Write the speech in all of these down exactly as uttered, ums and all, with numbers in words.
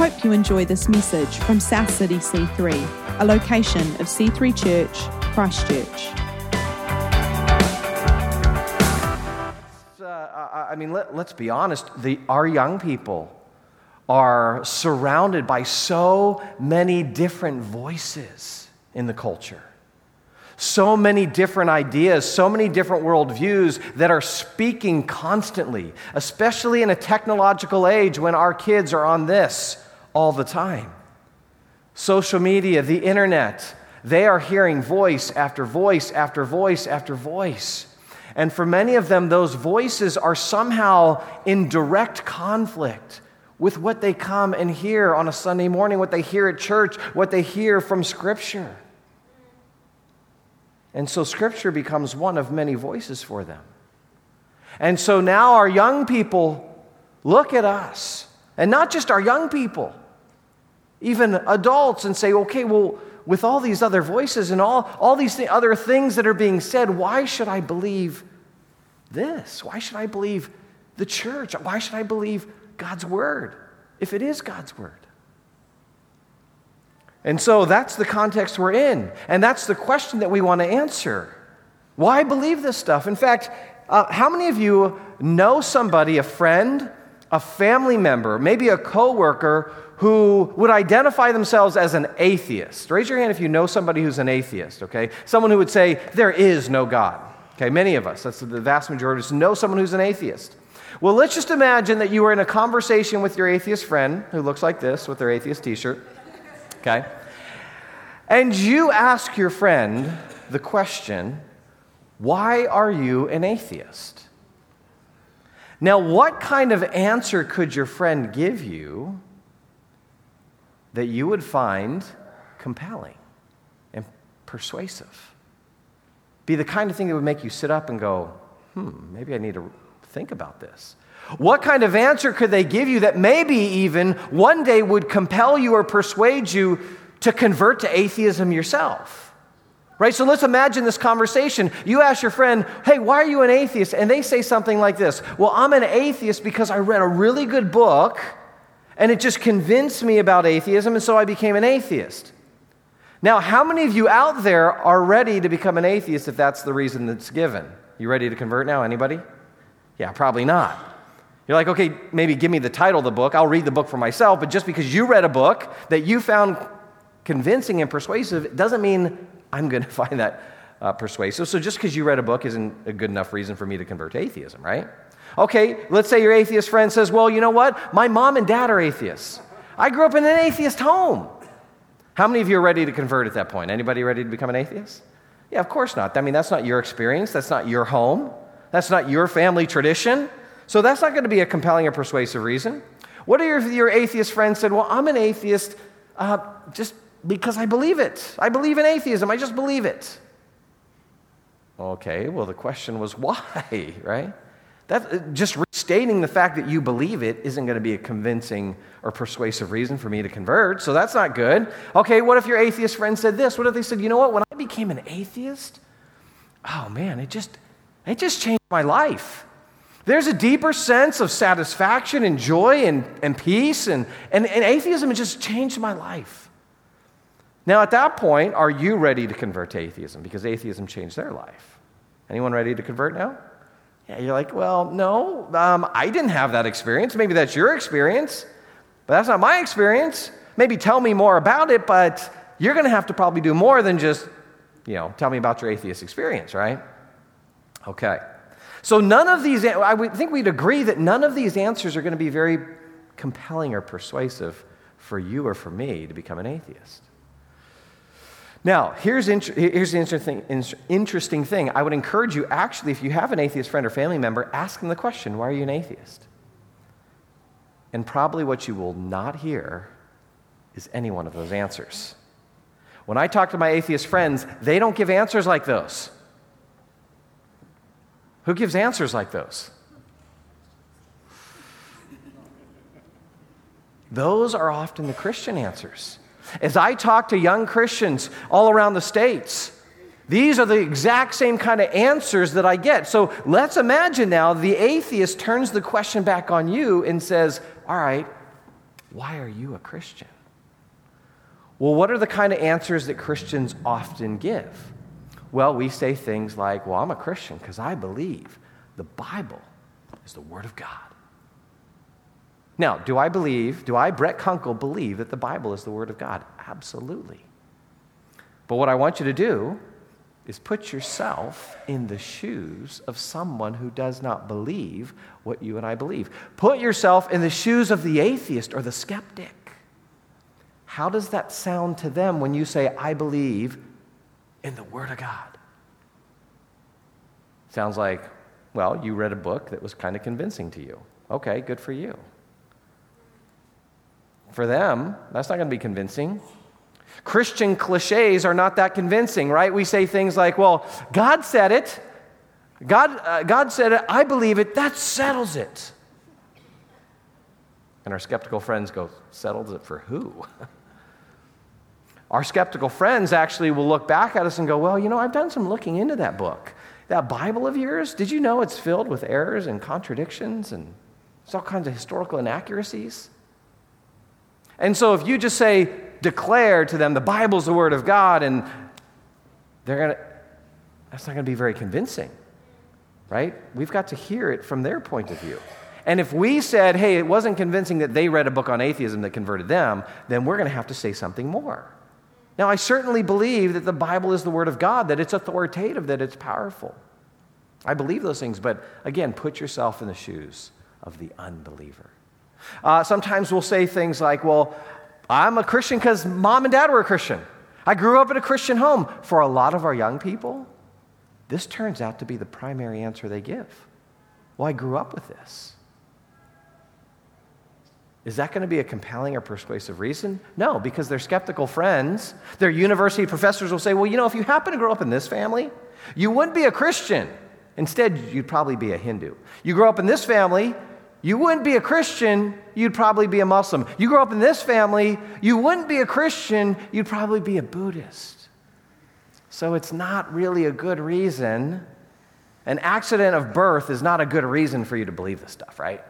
hope you enjoy this message from South City C three, a location of C three Church, Christchurch. Uh, I mean, let, let's be honest. The, our young people are surrounded by so many different voices in the culture. So many different ideas, so many different worldviews that are speaking constantly, especially in a technological age when our kids are on this all the time. Social media, the internet, they are hearing voice after voice after voice after voice. And for many of them, those voices are somehow in direct conflict with what they come and hear on a Sunday morning, what they hear at church, what they hear from Scripture. And so Scripture becomes one of many voices for them. And so now our young people look at us, and not just our young people, even adults, and say, okay, well, with all these other voices and all, all these th- other things that are being said, why should I believe this? Why should I believe the church? Why should I believe God's Word if it is God's Word? And so that's the context we're in. And that's the question that we want to answer. Why believe this stuff? In fact, uh, how many of you know somebody, a friend, a family member, maybe a coworker who would identify themselves as an atheist? Raise your hand if you know somebody who's an atheist, okay? Someone who would say, there is no God. Okay, many of us, that's the vast majority of us, know someone who's an atheist. Well, let's just imagine that you were in a conversation with your atheist friend who looks like this with their atheist t-shirt. Okay? And you ask your friend the question, why are you an atheist? Now, what kind of answer could your friend give you that you would find compelling and persuasive? Be the kind of thing that would make you sit up and go, hmm, maybe I need to think about this. What kind of answer could they give you that maybe even one day would compel you or persuade you to convert to atheism yourself, right? So let's imagine this conversation. You ask your friend, hey, why are you an atheist? And they say something like this, well, I'm an atheist because I read a really good book and it just convinced me about atheism, and so I became an atheist. Now, how many of you out there are ready to become an atheist if that's the reason that's given? You ready to convert now? Anybody? Yeah, probably not. You're like, okay, maybe give me the title of the book. I'll read the book for myself, but just because you read a book that you found convincing and persuasive, it doesn't mean I'm going to find that uh, persuasive. So just because you read a book isn't a good enough reason for me to convert to atheism, right? Okay, let's say your atheist friend says, well, you know what? My mom and dad are atheists. I grew up in an atheist home. How many of you are ready to convert at that point? Anybody ready to become an atheist? Yeah, of course not. I mean, that's not your experience. That's not your home. That's not your family tradition. So that's not going to be a compelling or persuasive reason. What if your, your atheist friend said, well, I'm an atheist uh, just because I believe it. I believe in atheism. I just believe it. Okay, well, the question was why, right? That, just restating the fact that you believe it isn't going to be a convincing or persuasive reason for me to convert, so that's not good. Okay, what if your atheist friend said this? What if they said, you know what, when I became an atheist, oh man, it just, it just changed my life. There's a deeper sense of satisfaction and joy and, and peace, and, and, and atheism has just changed my life. Now, at that point, are you ready to convert to atheism? Because atheism changed their life. Anyone ready to convert now? Yeah, you're like, well, no, um, I didn't have that experience. Maybe that's your experience, but that's not my experience. Maybe tell me more about it, but you're going to have to probably do more than just, you know, tell me about your atheist experience, right? Okay. So none of these, I would think we'd agree that none of these answers are going to be very compelling or persuasive for you or for me to become an atheist. Now, here's, int- here's the interesting, interesting thing. I would encourage you, actually, if you have an atheist friend or family member, ask them the question, why are you an atheist? And probably what you will not hear is any one of those answers. When I talk to my atheist friends, they don't give answers like those. Who gives answers like those? Those are often the Christian answers. As I talk to young Christians all around the States, these are the exact same kind of answers that I get. So let's imagine now the atheist turns the question back on you and says, all right, why are you a Christian? Well, what are the kind of answers that Christians often give? Well, we say things like, well, I'm a Christian because I believe the Bible is the Word of God. Now, do I believe, do I, Brett Kunkel, believe that the Bible is the Word of God? Absolutely. But what I want you to do is put yourself in the shoes of someone who does not believe what you and I believe. Put yourself in the shoes of the atheist or the skeptic. How does that sound to them when you say, I believe in the Word of God? Sounds like, well, you read a book that was kind of convincing to you. Okay, good for you. For them, that's not going to be convincing. Christian cliches are not that convincing, right? We say things like, well, God said it. God, uh, God said it. I believe it. That settles it. And our skeptical friends go, settles it for who? Our skeptical friends actually will look back at us and go, well, you know, I've done some looking into that book. That Bible of yours, did you know it's filled with errors and contradictions and there's all kinds of historical inaccuracies? And so if you just say, declare to them the Bible's the Word of God, and they're going to, that's not going to be very convincing, right? We've got to hear it from their point of view. And if we said, hey, it wasn't convincing that they read a book on atheism that converted them, then we're going to have to say something more. Now, I certainly believe that the Bible is the Word of God, that it's authoritative, that it's powerful. I believe those things, but again, put yourself in the shoes of the unbeliever. Uh, sometimes we'll say things like, well, I'm a Christian because mom and dad were a Christian. I grew up in a Christian home. For a lot of our young people, this turns out to be the primary answer they give. Well, I grew up with this. Is that going to be a compelling or persuasive reason? No, because their skeptical friends, their university professors will say, well, you know, if you happen to grow up in this family, you wouldn't be a Christian. Instead, you'd probably be a Hindu. You grow up in this family, you wouldn't be a Christian, you'd probably be a Muslim. You grow up in this family, you wouldn't be a Christian, you'd probably be a Buddhist. So it's not really a good reason. An accident of birth is not a good reason for you to believe this stuff, right?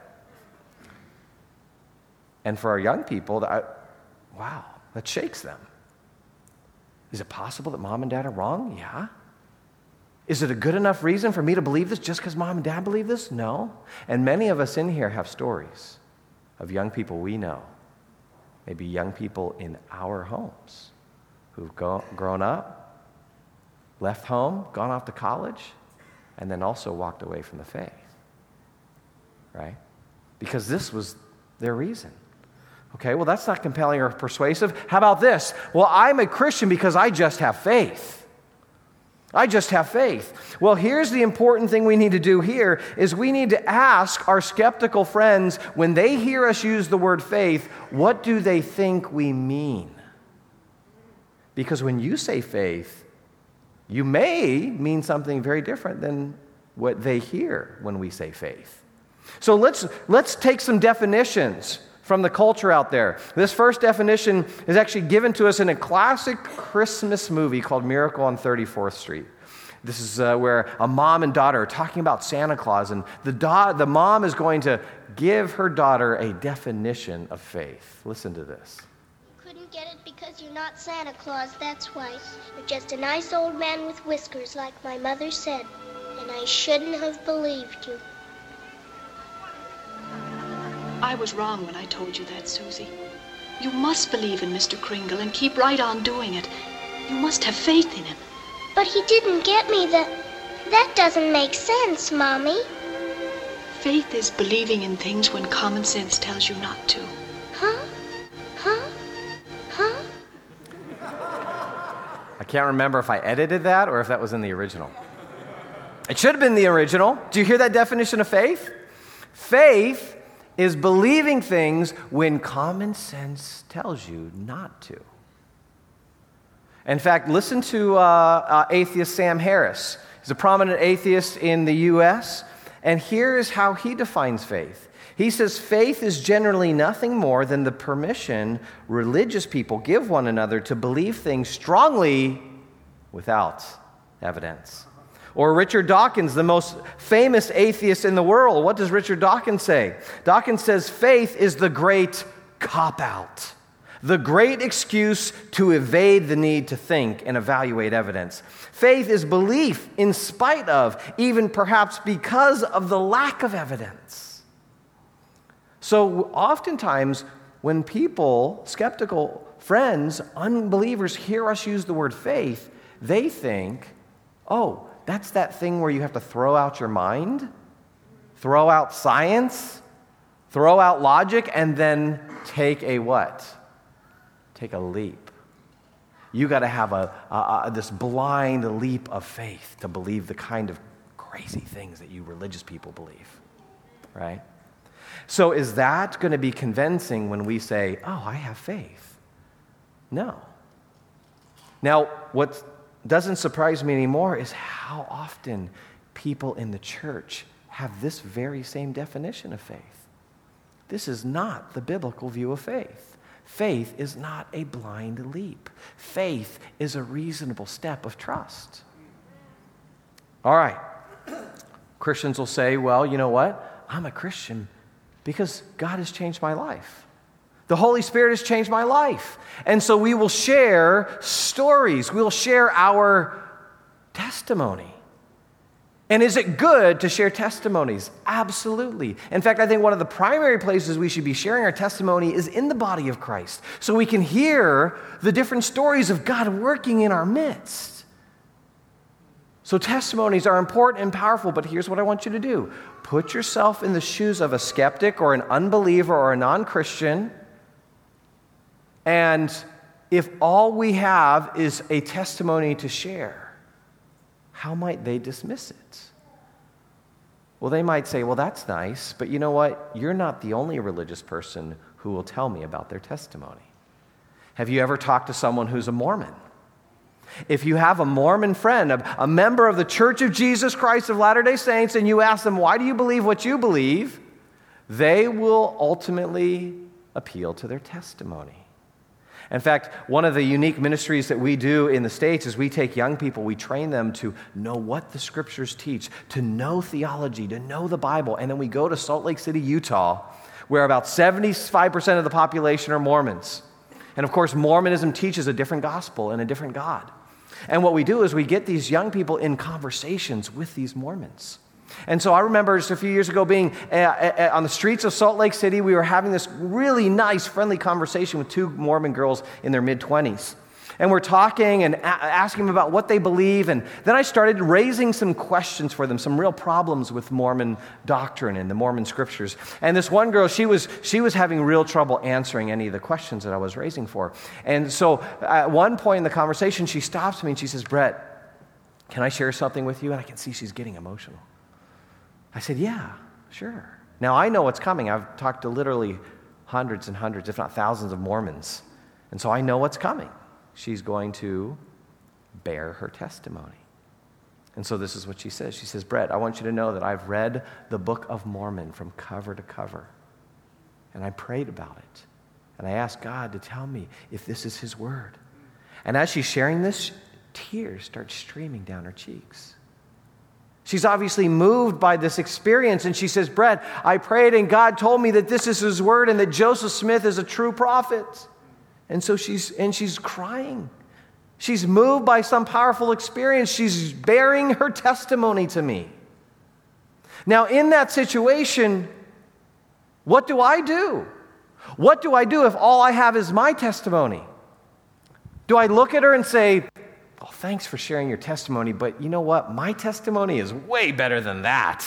And for our young people, that, wow, that shakes them. Is it possible that mom and dad are wrong? Yeah. Is it a good enough reason for me to believe this just because mom and dad believe this? No. And many of us in here have stories of young people we know, maybe young people in our homes who've go, grown up, left home, gone off to college, and then also walked away from the faith, right? Because this was their reason. Okay, well, that's not compelling or persuasive. How about this? Well, I'm a Christian because I just have faith. I just have faith. Well, here's the important thing we need to do here is we need to ask our skeptical friends, when they hear us use the word faith, what do they think we mean? Because when you say faith, you may mean something very different than what they hear when we say faith. So let's, let's take some definitions from the culture out there. This first definition is actually given to us in a classic Christmas movie called Miracle on thirty-fourth Street. This is uh, where a mom and daughter are talking about Santa Claus, and the, da- the mom is going to give her daughter a definition of faith. Listen to this. You couldn't get it because you're not Santa Claus, that's why. You're just a nice old man with whiskers, like my mother said, and I shouldn't have believed you. I was wrong when I told you that, Susie. You must believe in Mister Kringle and keep right on doing it. You must have faith in him. But he didn't get me the... That doesn't make sense, Mommy. Faith is believing in things when common sense tells you not to. Huh? Huh? Huh? I can't remember if I edited that or if that was in the original. It should have been the original. Do you hear that definition of faith? Faith is believing things when common sense tells you not to. In fact, listen to uh, uh, atheist Sam Harris. He's a prominent atheist in the U S, and here is how he defines faith. He says, faith is generally nothing more than the permission religious people give one another to believe things strongly without evidence. Or Richard Dawkins, the most famous atheist in the world. What does Richard Dawkins say? Dawkins says faith is the great cop-out, the great excuse to evade the need to think and evaluate evidence. Faith is belief in spite of, even perhaps because of the lack of evidence. So oftentimes, when people, skeptical friends, unbelievers, hear us use the word faith, they think, oh, that's that thing where you have to throw out your mind, throw out science, throw out logic, and then take a what? Take a leap. You got to have a, a, a this blind leap of faith to believe the kind of crazy things that you religious people believe, right? So is that going to be convincing when we say, oh, I have faith? No. Now, what doesn't surprise me anymore is how often people in the church have this very same definition of faith. This is not the biblical view of faith. Faith is not a blind leap. Faith is a reasonable step of trust. All right. Christians will say, well, you know what? I'm a Christian because God has changed my life. The Holy Spirit has changed my life. And so we will share stories. We'll share our testimony. And is it good to share testimonies? Absolutely. In fact, I think one of the primary places we should be sharing our testimony is in the body of Christ, so we can hear the different stories of God working in our midst. So testimonies are important and powerful, but here's what I want you to do. Put yourself in the shoes of a skeptic or an unbeliever or a non-Christian, and if all we have is a testimony to share, how might they dismiss it? Well, they might say, well, that's nice, but you know what? You're not the only religious person who will tell me about their testimony. Have you ever talked to someone who's a Mormon? If you have a Mormon friend, a, a member of the Church of Jesus Christ of Latter-day Saints, and you ask them, why do you believe what you believe? They will ultimately appeal to their testimony. In fact, one of the unique ministries that we do in the States is we take young people, we train them to know what the Scriptures teach, to know theology, to know the Bible, and then we go to Salt Lake City, Utah, where about seventy-five percent of the population are Mormons. And of course, Mormonism teaches a different gospel and a different God. And what we do is we get these young people in conversations with these Mormons. And so I remember just a few years ago being uh, uh, on the streets of Salt Lake City. We were having this really nice, friendly conversation with two Mormon girls in their mid-twenties. And we're talking and a- asking them about what they believe. And then I started raising some questions for them, some real problems with Mormon doctrine and the Mormon scriptures. And this one girl, she was she was having real trouble answering any of the questions that I was raising for her. And so at one point in the conversation, she stops me and she says, Brett, can I share something with you? And I can see she's getting emotional. I said, yeah, sure. Now, I know what's coming. I've talked to literally hundreds and hundreds, if not thousands of Mormons. And so I know what's coming. She's going to bear her testimony. And so this is what she says. She says, Brett, I want you to know that I've read the Book of Mormon from cover to cover. And I prayed about it. And I asked God to tell me if this is His word. And as she's sharing this, tears start streaming down her cheeks. She's obviously moved by this experience, and she says, Brett, I prayed and God told me that this is His word and that Joseph Smith is a true prophet. And so she's and she's crying. She's moved by some powerful experience. She's bearing her testimony to me. Now, in that situation, what do I do? What do I do if all I have is my testimony? Do I look at her and say, oh, thanks for sharing your testimony, but you know what? My testimony is way better than that.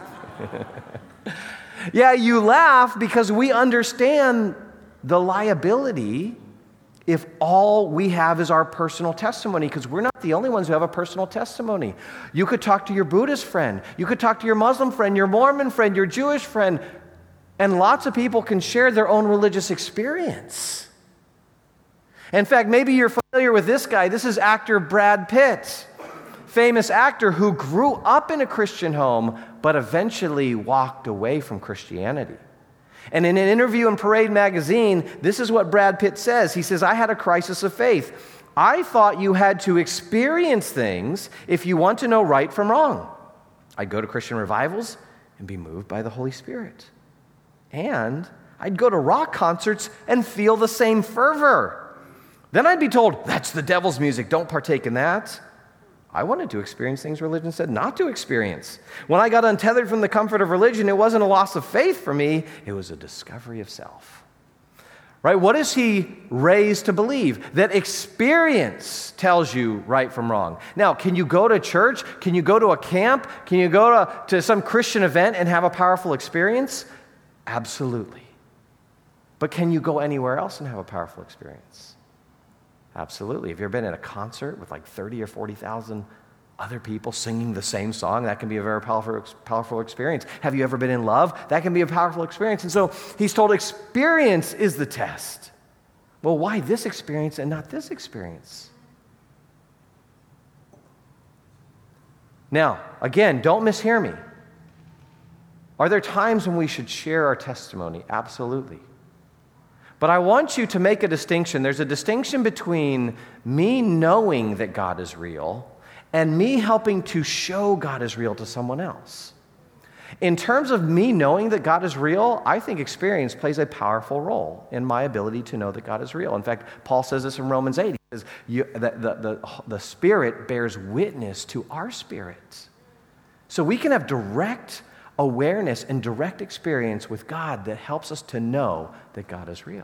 Yeah, you laugh because we understand the liability if all we have is our personal testimony, because we're not the only ones who have a personal testimony. You could talk to your Buddhist friend. You could talk to your Muslim friend, your Mormon friend, your Jewish friend, and lots of people can share their own religious experience. In fact, maybe you're familiar with this guy. This is actor Brad Pitt, famous actor who grew up in a Christian home, but eventually walked away from Christianity. And in an interview in Parade magazine, this is what Brad Pitt says. He says, I had a crisis of faith. I thought you had to experience things if you want to know right from wrong. I'd go to Christian revivals and be moved by the Holy Spirit. And I'd go to rock concerts and feel the same fervor. Then I'd be told, that's the devil's music, don't partake in that. I wanted to experience things religion said not to experience. When I got untethered from the comfort of religion, it wasn't a loss of faith for me, it was a discovery of self. Right? What is he raised to believe? That experience tells you right from wrong. Now, can you go to church? Can you go to a camp? Can you go to, to some Christian event and have a powerful experience? Absolutely. But can you go anywhere else and have a powerful experience? Absolutely. Have you ever been at a concert with like thirty or forty thousand other people singing the same song? That can be a very powerful, powerful experience. Have you ever been in love? That can be a powerful experience. And so he's told experience is the test. Well, why this experience and not this experience? Now, again, don't mishear me. Are there times when we should share our testimony? Absolutely. But I want you to make a distinction. There's a distinction between me knowing that God is real and me helping to show God is real to someone else. In terms of me knowing that God is real, I think experience plays a powerful role in my ability to know that God is real. In fact, Paul says this in Romans eight. He says you, that the, the, the Spirit bears witness to our spirit. So we can have direct awareness and direct experience with God that helps us to know that God is real.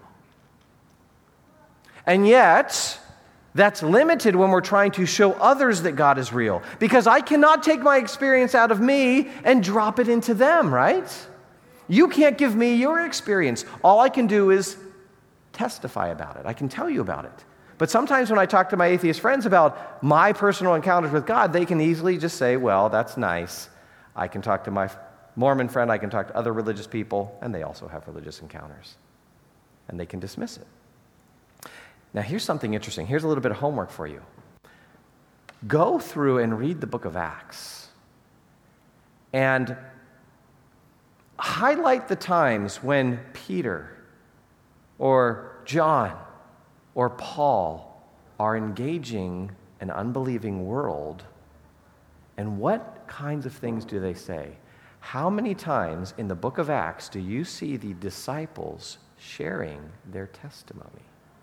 And yet, that's limited when we're trying to show others that God is real. Because I cannot take my experience out of me and drop it into them, right? You can't give me your experience. All I can do is testify about it. I can tell you about it. But sometimes when I talk to my atheist friends about my personal encounters with God, they can easily just say, well, that's nice. I can talk to my Mormon friend, I can talk to other religious people, and they also have religious encounters. And they can dismiss it. Now, here's something interesting. Here's a little bit of homework for you. Go through and read the book of Acts and highlight the times when Peter or John or Paul are engaging an unbelieving world, and what kinds of things do they say? How many times in the book of Acts do you see the disciples sharing their testimony?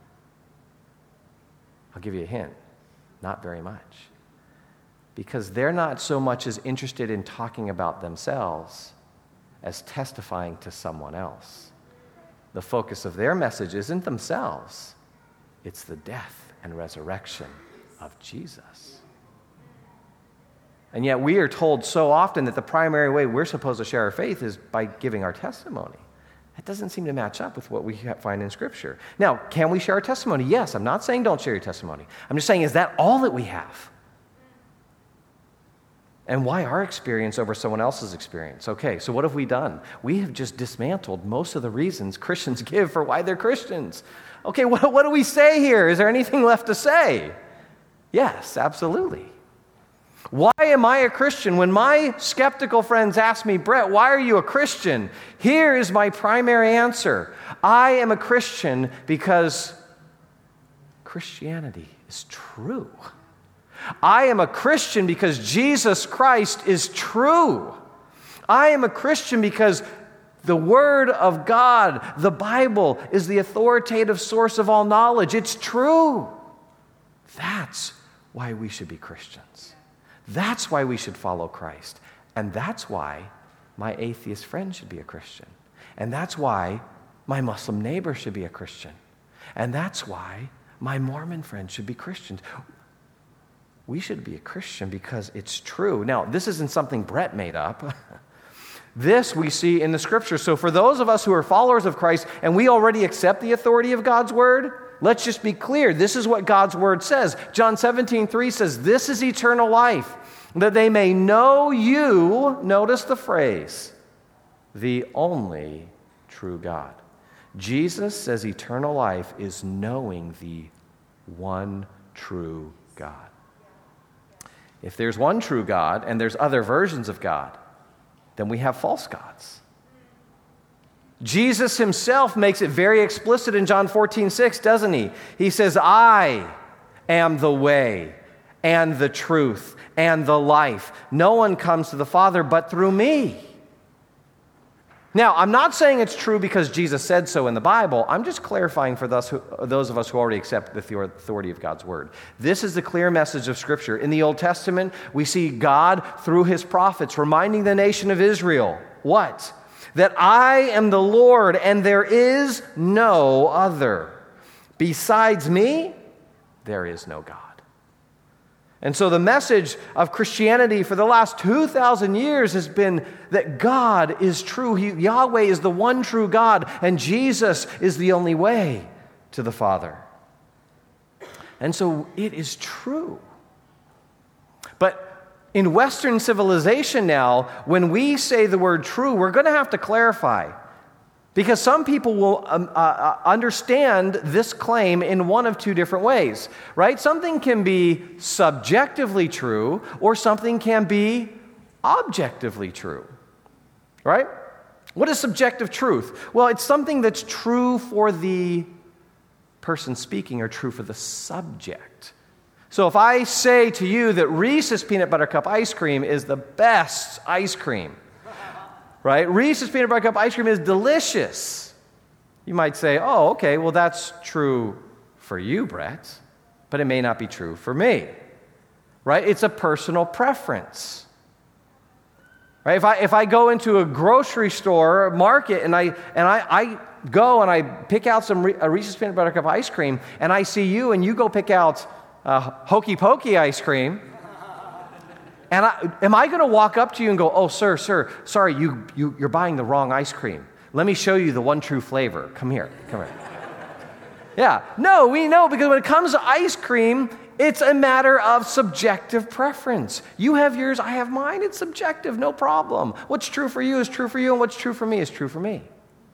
I'll give you a hint. Not very much. Because they're not so much as interested in talking about themselves as testifying to someone else. The focus of their message isn't themselves. It's the death and resurrection of Jesus. And yet we are told so often that the primary way we're supposed to share our faith is by giving our testimony. That doesn't seem to match up with what we find in Scripture. Now, can we share our testimony? Yes, I'm not saying don't share your testimony. I'm just saying, is that all that we have? And why our experience over someone else's experience? Okay, so what have we done? We have just dismantled most of the reasons Christians give for why they're Christians. Okay, what, what do we say here? Is there anything left to say? Yes, absolutely. Why am I a Christian? When my skeptical friends ask me, Brett, why are you a Christian? Here is my primary answer. I am a Christian because Christianity is true. I am a Christian because Jesus Christ is true. I am a Christian because the Word of God, the Bible, is the authoritative source of all knowledge. It's true. That's why we should be Christians. That's why we should follow Christ. And that's why my atheist friend should be a Christian. And that's why my Muslim neighbor should be a Christian. And that's why my Mormon friend should be Christians. We should be a Christian because it's true. Now, this isn't something Brett made up. This we see in the Scripture. So for those of us who are followers of Christ and we already accept the authority of God's Word, let's just be clear. This is what God's Word says. John seventeen three says, this is eternal life, that they may know you, notice the phrase, the only true God. Jesus says eternal life is knowing the one true God. If there's one true God and there's other versions of God, then we have false gods. Jesus himself makes it very explicit in John fourteen six, doesn't he? He says, I am the way and the truth and the life. No one comes to the Father but through me. Now, I'm not saying it's true because Jesus said so in the Bible. I'm just clarifying for those, who, those of us who already accept the authority of God's Word. This is the clear message of Scripture. In the Old Testament, we see God, through His prophets, reminding the nation of Israel, what? That I am the Lord, and there is no other. Besides me, there is no God. And so the message of Christianity for the last two thousand years has been that God is true. He, Yahweh is the one true God, and Jesus is the only way to the Father. And so it is true. But in Western civilization now, when we say the word true, we're going to have to clarify. Because some people will um, uh, understand this claim in one of two different ways, right? Something can be subjectively true, or something can be objectively true, right? What is subjective truth? Well, it's something that's true for the person speaking or true for the subject. So if I say to you that Reese's Peanut Butter Cup ice cream is the best ice cream, right? Reese's Peanut Butter Cup ice cream is delicious. You might say, oh, okay, well, that's true for you, Brett, but it may not be true for me, right? It's a personal preference, right? If I if I go into a grocery store, market, and I and I, I go and I pick out some Re- a Reese's Peanut Butter Cup ice cream, and I see you and you go pick out uh, Hokey Pokey ice cream, and I, am I going to walk up to you and go, oh, sir, sir, sorry, you, you, you're buying the wrong ice cream. Let me show you the one true flavor. Come here, come here. Yeah, no, we know, because when it comes to ice cream, it's a matter of subjective preference. You have yours, I have mine. It's subjective, no problem. What's true for you is true for you, and what's true for me is true for me.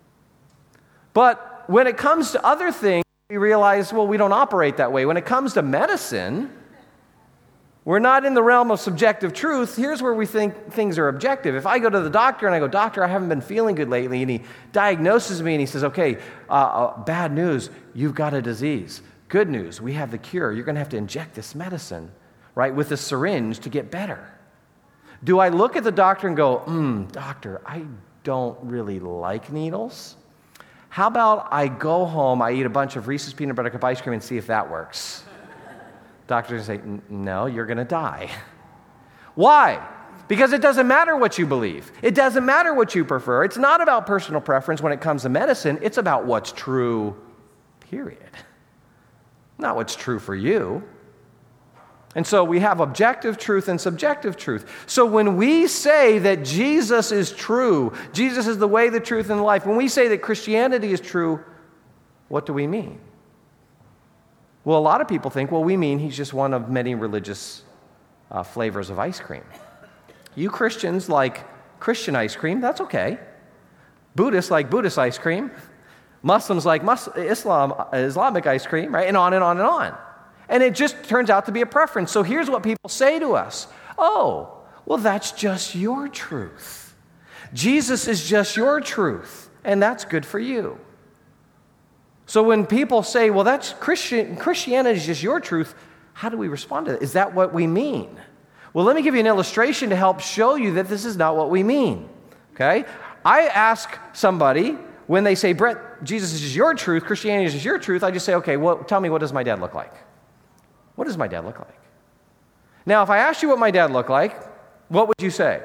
But when it comes to other things, we realize, well, we don't operate that way. When it comes to medicine, we're not in the realm of subjective truth. Here's where we think things are objective. If I go to the doctor and I go, doctor, I haven't been feeling good lately, and he diagnoses me and he says, okay, uh, uh, bad news, you've got a disease. Good news, we have the cure. You're going to have to inject this medicine, right, with a syringe to get better. Do I look at the doctor and go, hmm, doctor, I don't really like needles? How about I go home, I eat a bunch of Reese's Peanut Butter Cup ice cream and see if that works? Doctors say, no, you're going to die. Why? Because it doesn't matter what you believe. It doesn't matter what you prefer. It's not about personal preference when it comes to medicine. It's about what's true, period. Not what's true for you. And so we have objective truth and subjective truth. So when we say that Jesus is true, Jesus is the way, the truth, and the life, when we say that Christianity is true, what do we mean? Well, a lot of people think, well, we mean he's just one of many religious uh, flavors of ice cream. You Christians like Christian ice cream, that's okay. Buddhists like Buddhist ice cream. Muslims like Mus- Islam, Islamic ice cream, right? And on and on and on. And it just turns out to be a preference. So here's what people say to us. Oh, well, that's just your truth. Jesus is just your truth, and that's good for you. So when people say, well, that's Christian, Christianity is just your truth, how do we respond to that? Is that what we mean? Well, let me give you an illustration to help show you that this is not what we mean, okay? I ask somebody, when they say, Brett, Jesus is just your truth, Christianity is just your truth, I just say, okay, well, tell me, what does my dad look like? What does my dad look like? Now, if I asked you what my dad looked like, what would you say?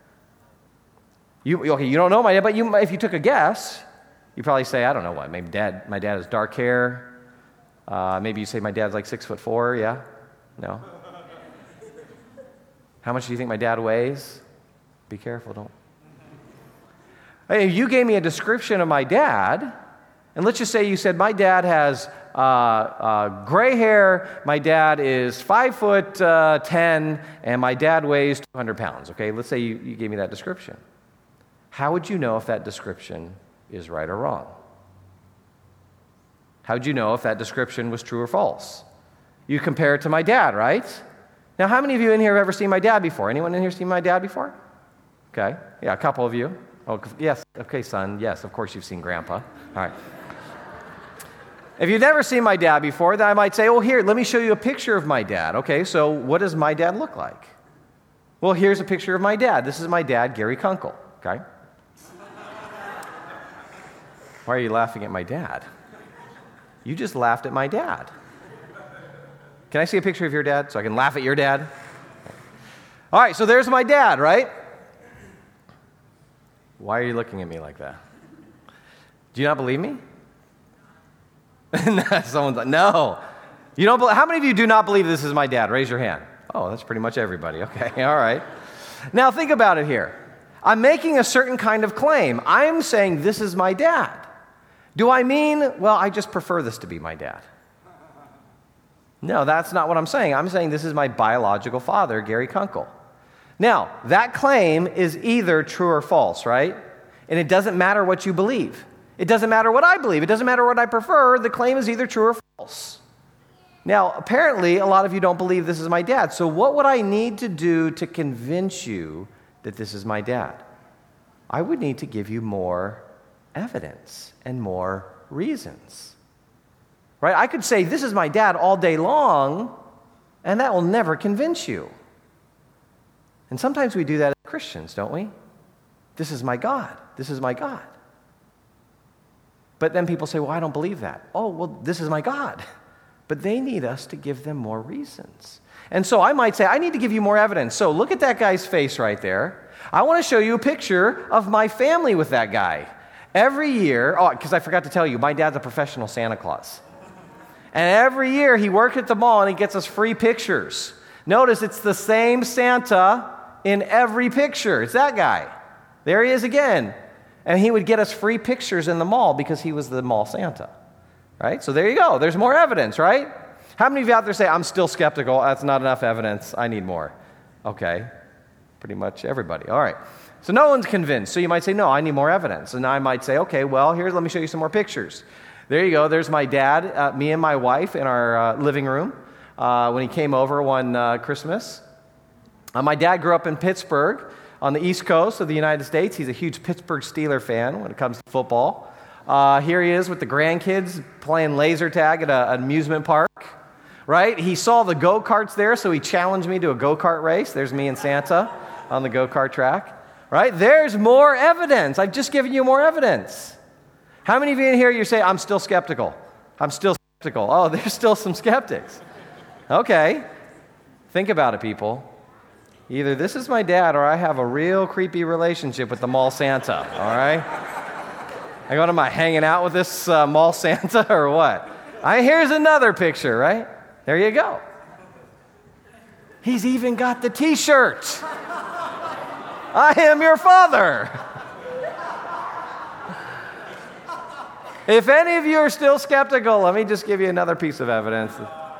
You, okay, you don't know my dad, but you, if you took a guess, you'd probably say, I don't know what. Maybe dad, my dad has dark hair. Uh, maybe you say my dad's like six foot four, yeah? No? How much do you think my dad weighs? Be careful, don't. Hey, if you gave me a description of my dad, and let's just say you said, my dad has uh, uh, gray hair, my dad is five foot uh, ten, and my dad weighs two hundred pounds, okay? Let's say you, you gave me that description. How would you know if that description is right or wrong? How would you know if that description was true or false? You compare it to my dad, right? Now, how many of you in here have ever seen my dad before? Anyone in here seen my dad before? Okay, yeah, a couple of you. Oh, yes, okay, son, yes, of course you've seen Grandpa. All right. If you've never seen my dad before, then I might say, oh, here, let me show you a picture of my dad. Okay, so what does my dad look like? Well, here's a picture of my dad. This is my dad, Gary Kunkel, okay? Why are you laughing at my dad? You just laughed at my dad. Can I see a picture of your dad so I can laugh at your dad? All right, so there's my dad, right? Why are you looking at me like that? Do you not believe me? Someone's like, no. You don't. Be- How many of you do not believe this is my dad? Raise your hand. Oh, that's pretty much everybody. Okay, all right. Now think about it here. I'm making a certain kind of claim. I'm saying this is my dad. Do I mean, well, I just prefer this to be my dad? No, that's not what I'm saying. I'm saying this is my biological father, Gary Kunkel. Now, that claim is either true or false, right? And it doesn't matter what you believe. It doesn't matter what I believe. It doesn't matter what I prefer. The claim is either true or false. Now, apparently, a lot of you don't believe this is my dad. So what would I need to do to convince you that this is my dad? I would need to give you more evidence and more reasons. Right? I could say, this is my dad all day long, and that will never convince you. And sometimes we do that as Christians, don't we? This is my God. This is my God. But then people say, well, I don't believe that. Oh, well, this is my God. But they need us to give them more reasons. And so I might say, I need to give you more evidence. So look at that guy's face right there. I want to show you a picture of my family with that guy. Every year, oh, because I forgot to tell you, my dad's a professional Santa Claus. And every year he works at the mall and he gets us free pictures. Notice it's the same Santa in every picture. It's that guy. There he is again. And he would get us free pictures in the mall because he was the mall Santa. Right? So there you go. There's more evidence, right? How many of you out there say, I'm still skeptical, that's not enough evidence, I need more? Okay. Pretty much everybody. All right. So no one's convinced. So you might say, no, I need more evidence. And I might say, okay, well, here, let me show you some more pictures. There you go. There's my dad, uh, me and my wife in our uh, living room uh, when he came over one uh, Christmas. Uh, my dad grew up in Pittsburgh on the East Coast of the United States. He's a huge Pittsburgh Steelers fan when it comes to football. Uh, here he is with the grandkids playing laser tag at a, an amusement park, right? He saw the go-karts there, so he challenged me to a go-kart race. There's me and Santa on the go-kart track, right? There's more evidence. I've just given you more evidence. How many of you in here, you say, I'm still skeptical? I'm still skeptical. Oh, there's still some skeptics. Okay. Think about it, people. Either this is my dad or I have a real creepy relationship with the mall Santa, all right? I go, am I hanging out with this uh, mall Santa or what? I, here's another picture, right? There you go. He's even got the t-shirt. I am your father. If any of you are still skeptical, let me just give you another piece of evidence.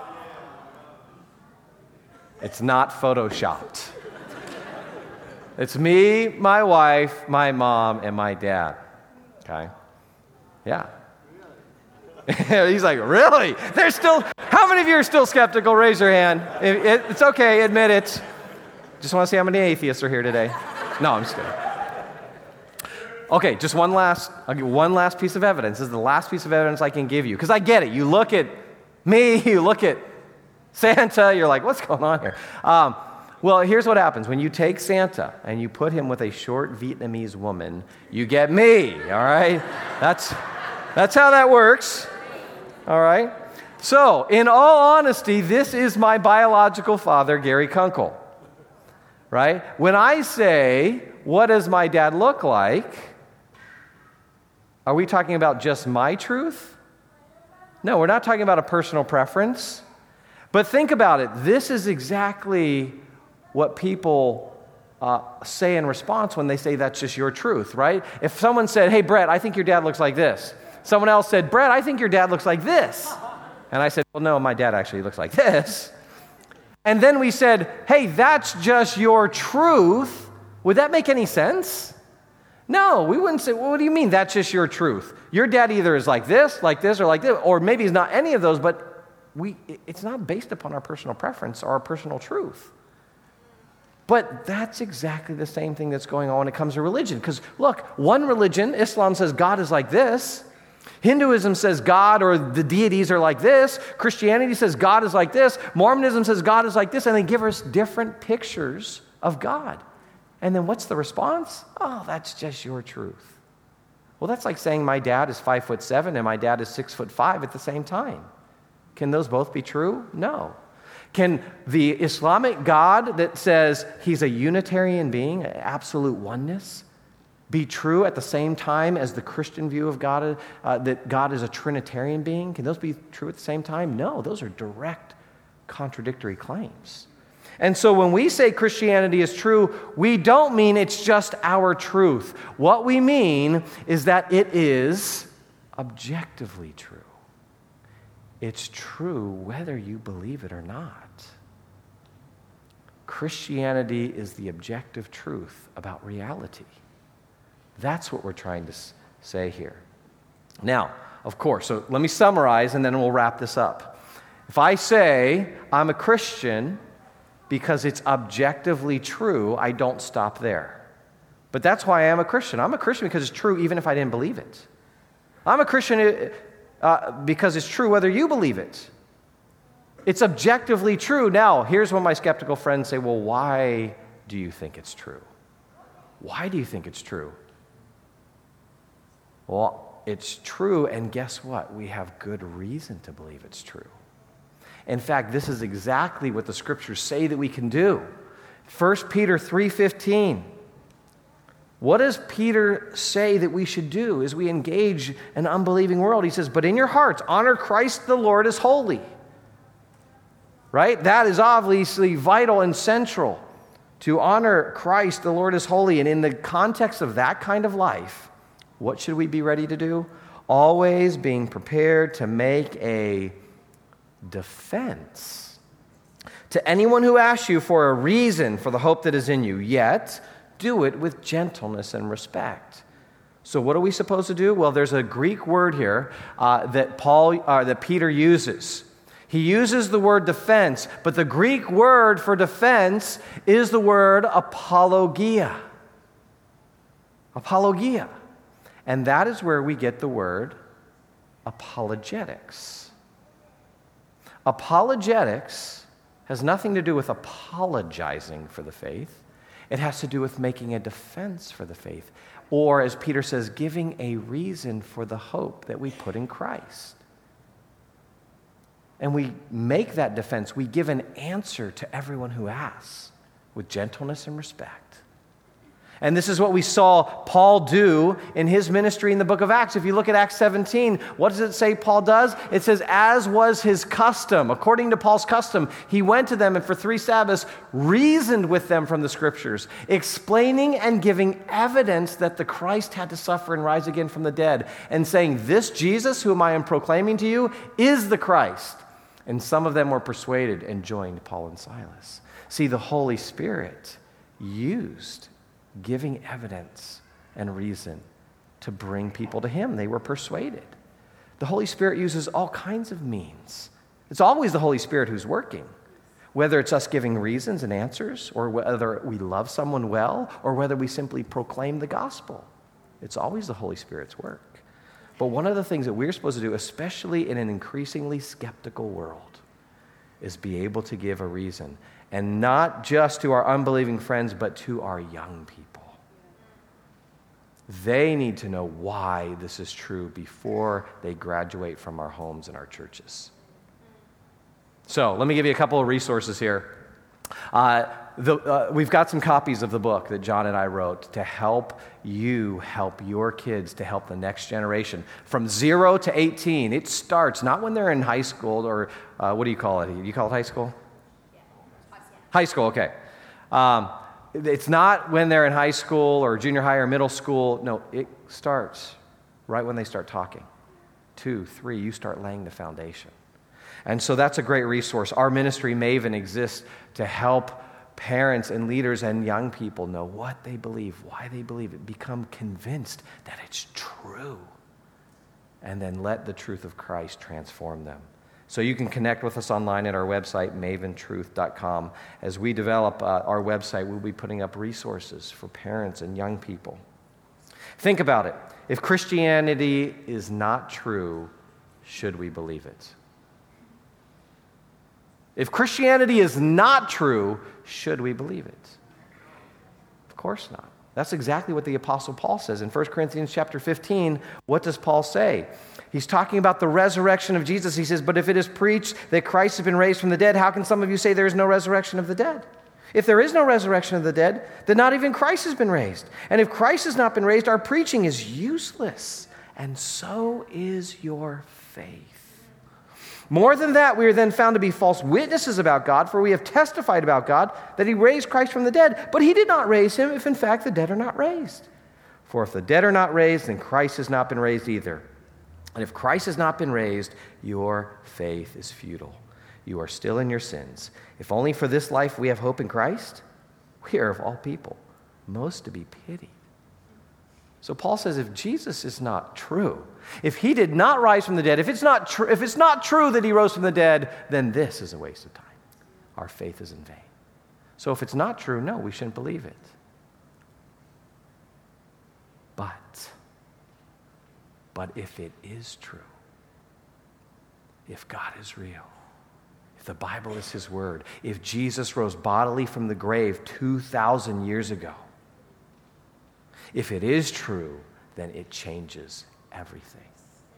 It's not photoshopped. It's me, my wife, my mom, and my dad. Okay? Yeah. He's like, really? There's still, how many of you are still skeptical? Raise your hand. It, it, it's okay, admit it. Just want to see how many atheists are here today. No, I'm just kidding. Okay, just one last, I'll give one last piece of evidence. This is the last piece of evidence I can give you. Because I get it. You look at me, you look at Santa, you're like, what's going on here? Um, well, here's what happens. When you take Santa and you put him with a short Vietnamese woman, you get me, all right? That's, that's how that works, all right? So, in all honesty, this is my biological father, Gary Kunkel, right? When I say, what does my dad look like? Are we talking about just my truth? No, we're not talking about a personal preference. But think about it. This is exactly what people uh, say in response when they say that's just your truth, right? If someone said, hey, Brett, I think your dad looks like this. Someone else said, Brett, I think your dad looks like this. And I said, well, no, my dad actually looks like this. And then we said, hey, that's just your truth. Would that make any sense? No, we wouldn't say, well, what do you mean that's just your truth? Your dad either is like this, like this, or like this, or maybe he's not any of those, but we, it's not based upon our personal preference or our personal truth. But that's exactly the same thing that's going on when it comes to religion. Because look, one religion, Islam, says God is like this. Hinduism says God or the deities are like this. Christianity says God is like this. Mormonism says God is like this. And they give us different pictures of God. And then what's the response? Oh, that's just your truth. Well, that's like saying my dad is five foot seven and my dad is six foot five at the same time. Can those both be true? No. Can the Islamic God that says he's a Unitarian being, absolute oneness, be true at the same time as the Christian view of God, uh, that God is a Trinitarian being? Can those be true at the same time? No, those are direct contradictory claims. And so when we say Christianity is true, we don't mean it's just our truth. What we mean is that it is objectively true. It's true whether you believe it or not. Christianity is the objective truth about reality. That's what we're trying to say here. Now, of course, so let me summarize and then we'll wrap this up. If I say I'm a Christian because it's objectively true, I don't stop there. But that's why I am a Christian. I'm a Christian because it's true even if I didn't believe it. I'm a Christian uh, because it's true whether you believe it. It's objectively true. Now, here's when my skeptical friends say, well, why do you think it's true? Why do you think it's true? Well, it's true, and guess what? We have good reason to believe it's true. In fact, this is exactly what the scriptures say that we can do. First Peter three fifteen. What does Peter say that we should do as we engage an unbelieving world? He says, but in your hearts, honor Christ the Lord as holy. Right? That is obviously vital and central, to honor Christ the Lord as holy. And in the context of that kind of life, what should we be ready to do? Always being prepared to make a defense to anyone who asks you for a reason for the hope that is in you, yet do it with gentleness and respect. So what are we supposed to do? Well, there's a Greek word here uh, that Paul, uh, that Peter uses. He uses the word defense, but the Greek word for defense is the word apologia. Apologia. And that is where we get the word apologetics. Apologetics has nothing to do with apologizing for the faith. It has to do with making a defense for the faith. Or, as Peter says, giving a reason for the hope that we put in Christ. And we make that defense. We give an answer to everyone who asks with gentleness and respect. And this is what we saw Paul do in his ministry in the book of Acts. If you look at Acts seventeen, what does it say Paul does? It says, as was his custom, according to Paul's custom, he went to them and for three Sabbaths reasoned with them from the scriptures, explaining and giving evidence that the Christ had to suffer and rise again from the dead, and saying, this Jesus whom I am proclaiming to you is the Christ. And some of them were persuaded and joined Paul and Silas. See, the Holy Spirit used giving evidence and reason to bring people to him. They were persuaded. The Holy Spirit uses all kinds of means. It's always the Holy Spirit who's working, whether it's us giving reasons and answers, or whether we love someone well, or whether we simply proclaim the gospel. It's always the Holy Spirit's work. But one of the things that we're supposed to do, especially in an increasingly skeptical world, is be able to give a reason. And not just to our unbelieving friends, but to our young people. They need to know why this is true before they graduate from our homes and our churches. So let me give you a couple of resources here. Uh, the, uh, we've got some copies of the book that John and I wrote to help you help your kids, to help the next generation. From zero to eighteen, it starts not when they're in high school, or uh, what do you call it? Do you call it high school? High school, okay. Um, it's not when they're in high school or junior high or middle school. No, it starts right when they start talking. Two, three, you start laying the foundation. And so that's a great resource. Our ministry, Maven, exists to help parents and leaders and young people know what they believe, why they believe it, become convinced that it's true, and then let the truth of Christ transform them. So you can connect with us online at our website, maven truth dot com. As we develop uh, our website, we'll be putting up resources for parents and young people. Think about it. If Christianity is not true, should we believe it? If Christianity is not true, should we believe it? Of course not. That's exactly what the Apostle Paul says. In First Corinthians chapter fifteen, what does Paul say? He's talking about the resurrection of Jesus. He says, but if it is preached that Christ has been raised from the dead, how can some of you say there is no resurrection of the dead? If there is no resurrection of the dead, then not even Christ has been raised. And if Christ has not been raised, our preaching is useless, and so is your faith. More than that, we are then found to be false witnesses about God, for we have testified about God that he raised Christ from the dead, but he did not raise him if in fact the dead are not raised. For if the dead are not raised, then Christ has not been raised either. And if Christ has not been raised, your faith is futile. You are still in your sins. If only for this life we have hope in Christ, we are of all people most to be pitied. So Paul says if Jesus is not true, if he did not rise from the dead, if it's not true, if it's not true that he rose from the dead, then this is a waste of time. Our faith is in vain. So if it's not true, no, we shouldn't believe it. But But if it is true, if God is real, if the Bible is his word, if Jesus rose bodily from the grave two thousand years ago, if it is true, then it changes everything.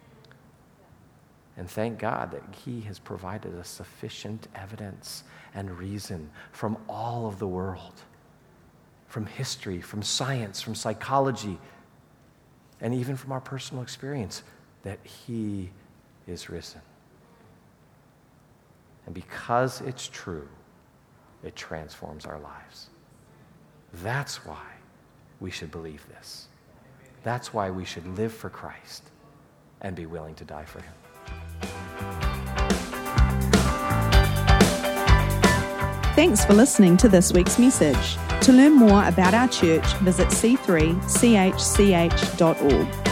And thank God that he has provided us sufficient evidence and reason from all of the world, from history, from science, from psychology, and even from our personal experience, that he is risen. And because it's true, it transforms our lives. That's why we should believe this. That's why we should live for Christ and be willing to die for him. Thanks for listening to this week's message. To learn more about our church, visit c three c h c h dot org.